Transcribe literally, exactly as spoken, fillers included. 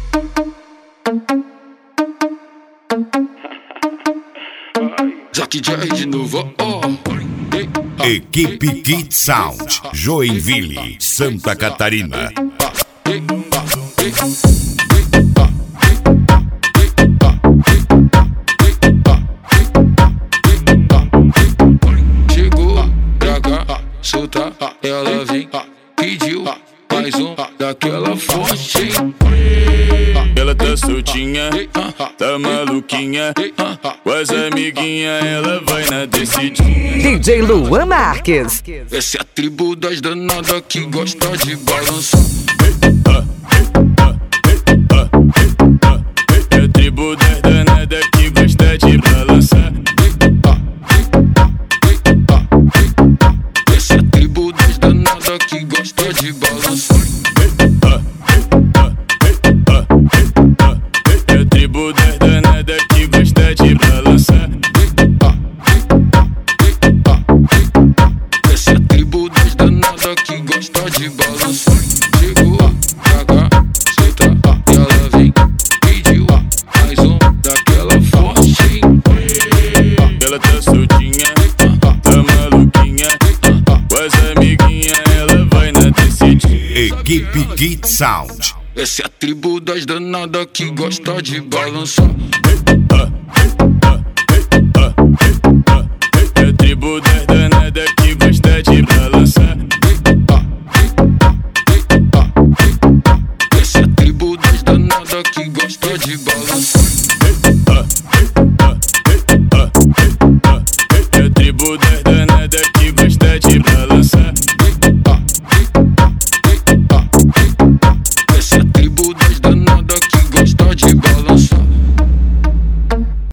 Zack J de novo, oh. Equipe Kid Sound, Joinville, Santa Catarina. Chegou pra cá, solta, ela vem, pediu mais um daquela forte, hein? Ela tá soltinha, tá maluquinha, com as amiguinhas ela vai na decidinha. D J Luan Marques. Essa é a tribo das danadas que gosta de balançar. É a tribo das danadas que gosta de balançar. Essa é a tribo das danadas que gosta de balançar. É a tribo das danadas que gosta de balançar. Essa é a tribo das danadas que gosta de balançar. Chegou pra cá, solta, ela vem, pediu mais um daquela forte, hein? Ela tá soltinha, tá maluquinha, com as amiguinhas ela vai na decidinha. Equipe Kid Sound. Essa é a tribo das danadas que gosta de balançar.